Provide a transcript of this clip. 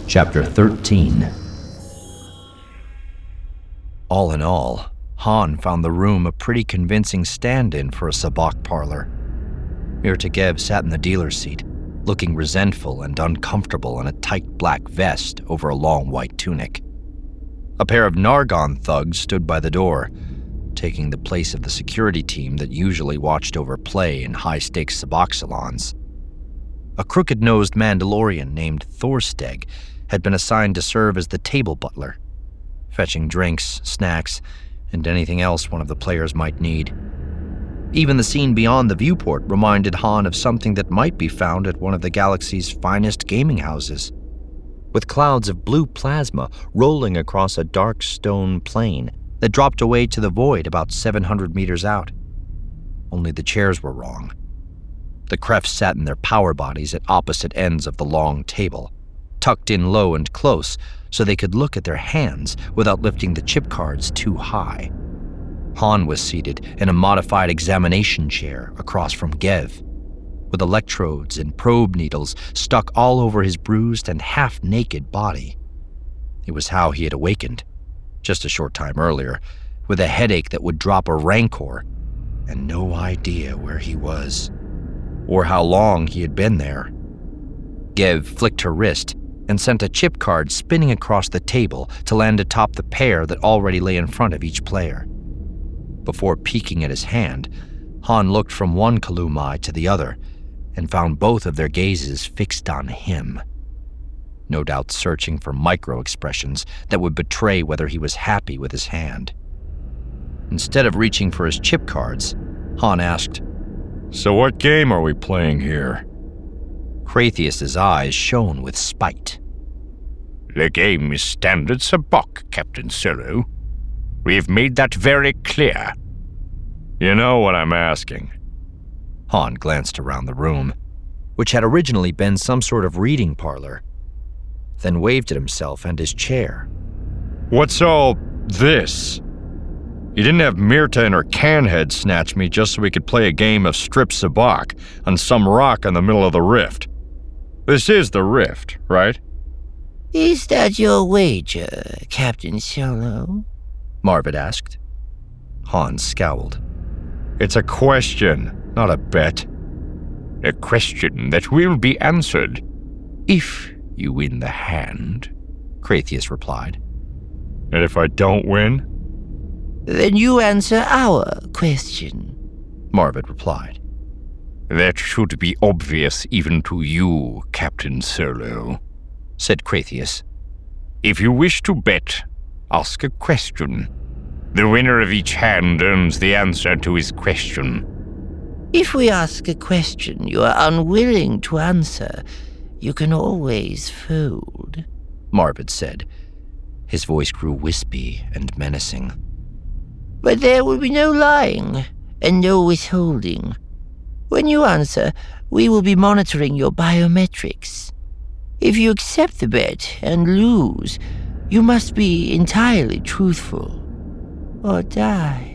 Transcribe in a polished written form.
Chapter 13. All in all, Han found the room a pretty convincing stand-in for a sabacc parlor. Mirtagev sat in the dealer's seat, looking resentful and uncomfortable in a tight black vest over a long white tunic. A pair of Nargon thugs stood by the door, taking the place of the security team that usually watched over play in high-stakes sabacc salons. A crooked-nosed Mandalorian named Thorsteg had been assigned to serve as the table butler, fetching drinks, snacks, and anything else one of the players might need. Even the scene beyond the viewport reminded Han of something that might be found at one of the galaxy's finest gaming houses, with clouds of blue plasma rolling across a dark stone plain that dropped away to the void about 700 meters out. Only the chairs were wrong. The Krefts sat in their power bodies at opposite ends of the long table, tucked in low and close so they could look at their hands without lifting the chip cards too high. Han was seated in a modified examination chair across from Gev, with electrodes and probe needles stuck all over his bruised and half-naked body. It was how he had awakened, just a short time earlier, with a headache that would drop a rancor, and no idea where he was, or how long he had been there. Gev flicked her wrist and sent a chip card spinning across the table to land atop the pair that already lay in front of each player. Before peeking at his hand, Han looked from one Kalumai to the other and found both of their gazes fixed on him, no doubt searching for micro-expressions that would betray whether he was happy with his hand. Instead of reaching for his chip cards, Han asked, "So what game are we playing here?" Kratheus' eyes shone with spite. "The game is standard sabacc, Captain Solo. We've made that very clear." You know what I'm asking. Han glanced around the room, which had originally been some sort of reading parlor, then waved at himself and his chair. What's all this? You didn't have Mirta and her canhead snatch me just so we could play a game of strip sabacc on some rock in the middle of the rift. This is the rift, right? Is that your wager, Captain Solo? Marvid asked. Han scowled. It's a question, not a bet. A question that will be answered if you win the hand, Kratheus replied. And if I don't win? Then you answer our question, Marvid replied. That should be obvious even to you, Captain Solo, said Kratheus. If you wish to bet, ask a question. The winner of each hand earns the answer to his question. If we ask a question you are unwilling to answer, you can always fold, Marvid said. His voice grew wispy and menacing. But there will be no lying and no withholding. When you answer, we will be monitoring your biometrics. If you accept the bet and lose, you must be entirely truthful, or die.